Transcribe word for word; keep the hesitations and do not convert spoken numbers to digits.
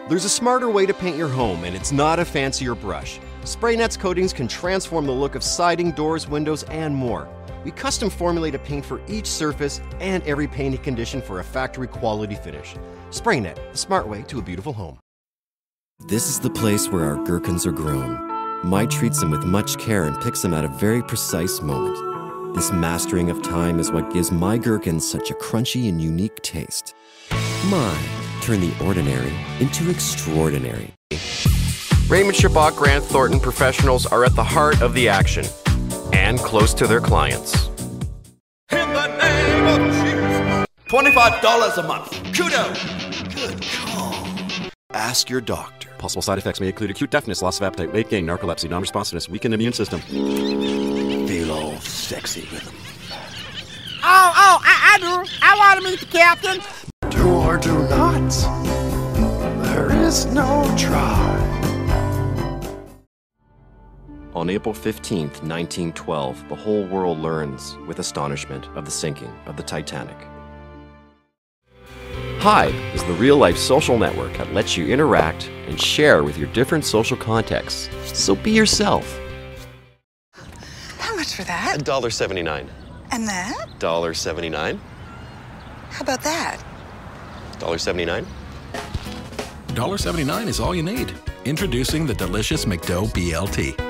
There's a smarter way to paint your home, and it's not a fancier brush. SprayNet's coatings can transform the look of siding, doors, windows, and more. We custom formulate a paint for each surface and every painting condition for a factory quality finish. SprayNet, the smart way to a beautiful home. This is the place where our gherkins are grown. My treats them with much care and picks them at a very precise moment. This mastering of time is what gives my gherkins such a crunchy and unique taste. My, turn the ordinary into extraordinary. Raymond Chabot Grant Thornton professionals are at the heart of the action and close to their clients. In the name of Jesus. twenty-five dollars a month. Kudo. Good call. Ask your doctor. Possible side effects may include acute deafness, loss of appetite, weight gain, narcolepsy, non-responsiveness, weakened immune system. Feel all sexy with them. Oh, oh, I, I do. I want to meet the captain. Do or do not. There is no try. On April fifteenth, nineteen twelve, the whole world learns with astonishment of the sinking of the Titanic. Hive is the real-life social network that lets you interact and share with your different social contexts. So be yourself. How much for that? one dollar seventy-nine. And that? one dollar seventy-nine. How about that? one dollar seventy-nine. one dollar seventy-nine is all you need. Introducing the delicious McDough B L T.